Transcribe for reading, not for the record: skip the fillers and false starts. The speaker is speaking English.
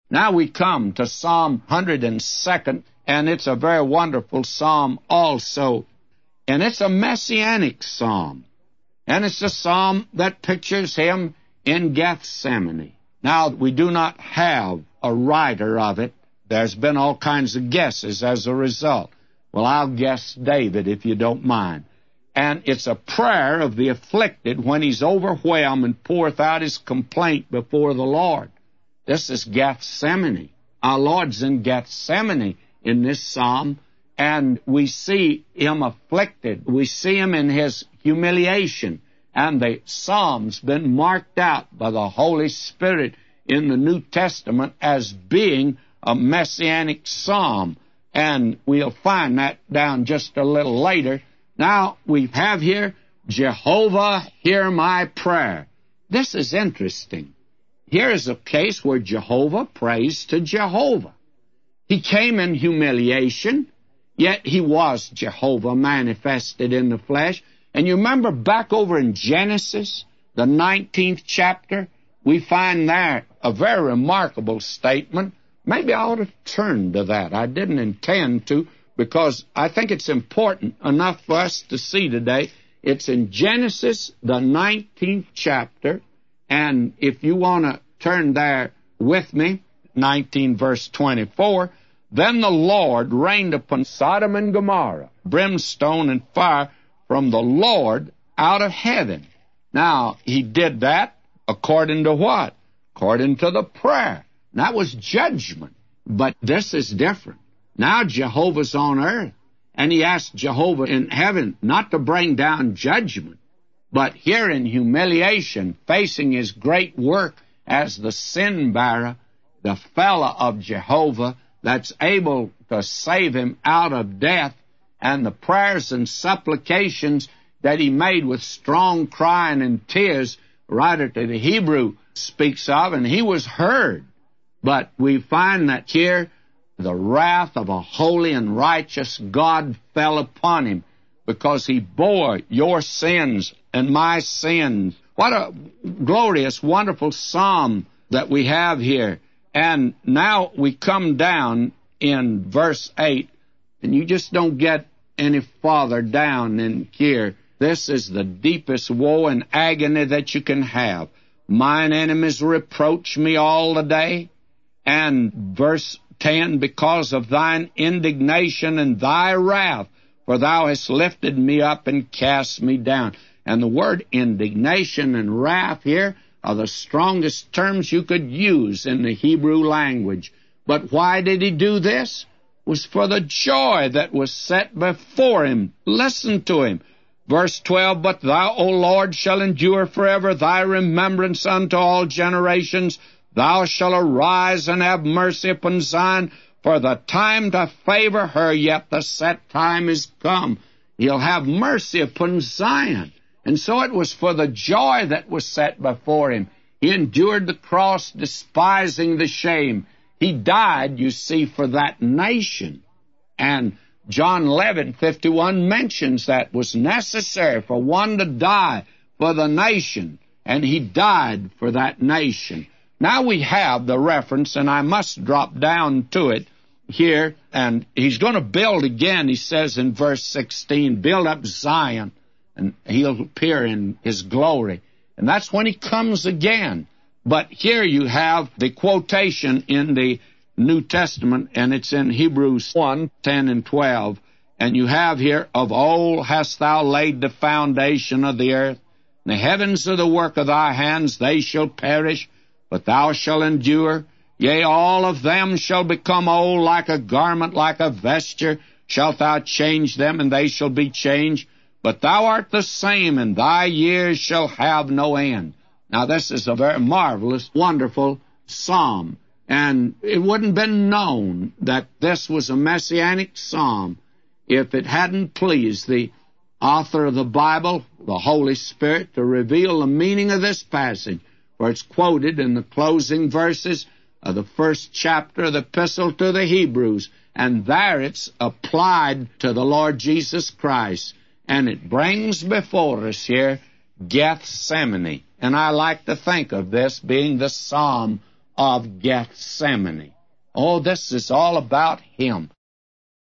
Now we come to Psalm 102nd, and it's a very wonderful psalm also. And it's a messianic psalm. And it's a psalm that pictures him in Gethsemane. Now, we do not have a writer of it. There's been all kinds of guesses as a result. Well, I'll guess David, if you don't mind. And it's a prayer of the afflicted when he's overwhelmed and poureth out his complaint before the Lord. This is Gethsemane. Our Lord's in Gethsemane in this psalm, and we see him afflicted. We see him in his humiliation. And the psalm's been marked out by the Holy Spirit in the New Testament as being a messianic psalm. And we'll find that down just a little later. Now, we have here, Jehovah, hear my prayer. This is interesting. Here is a case where Jehovah prays to Jehovah. He came in humiliation, yet he was Jehovah manifested in the flesh. And you remember back over in Genesis, the 19th chapter, we find there a very remarkable statement. Maybe I ought to turn to that. I didn't intend to, because I think it's important enough for us to see today. It's in Genesis, the 19th chapter, and if you want to turn there with me, 19 verse 24, then the Lord rained upon Sodom and Gomorrah brimstone and fire from the Lord out of heaven. Now, he did that according to what? According to the prayer. And that was judgment. But this is different. Now Jehovah's on earth, and he asked Jehovah in heaven not to bring down judgment, but here in humiliation, facing his great work as the sin-bearer, the fellow of Jehovah that's able to save him out of death, and the prayers and supplications that he made with strong crying and tears, writer to the Hebrew speaks of, and he was heard. But we find that here the wrath of a holy and righteous God fell upon him because he bore your sins and my sins. What a glorious, wonderful psalm that we have here. And now we come down in verse 8, and you just don't get any farther down in here. This is the deepest woe and agony that you can have. Mine enemies reproach me all the day. And verse 10, because of thine indignation and thy wrath, for thou hast lifted me up and cast me down. And the word indignation and wrath here are the strongest terms you could use in the Hebrew language. But why did he do this? It was for the joy that was set before him. Listen to him. Verse 12, but thou, O Lord, shall endure forever, thy remembrance unto all generations. Thou shalt arise and have mercy upon Zion, for the time to favor her, yet the set time is come. He'll have mercy upon Zion. And so it was for the joy that was set before him. He endured the cross, despising the shame. He died, you see, for that nation. And John 11:51 mentions that was necessary for one to die for the nation, and he died for that nation. Now we have the reference, and I must drop down to it here, and he's going to build again, he says in verse 16, build up Zion, and he'll appear in his glory. And that's when he comes again. But here you have the quotation in the New Testament, and it's in Hebrews 1:10 and 12. And you have here, of old hast thou laid the foundation of the earth. The heavens are the work of thy hands, they shall perish, but thou shalt endure. Yea, all of them shall become old like a garment, like a vesture. Shalt thou change them, and they shall be changed. But thou art the same, and thy years shall have no end. Now, this is a very marvelous, wonderful psalm. And it wouldn't have been known that this was a messianic psalm if it hadn't pleased the author of the Bible, the Holy Spirit, to reveal the meaning of this passage, where it's quoted in the closing verses of the first chapter of the Epistle to the Hebrews. And there it's applied to the Lord Jesus Christ. And it brings before us here Gethsemane. And I like to think of this being the psalm of Gethsemane. Oh, this is all about him.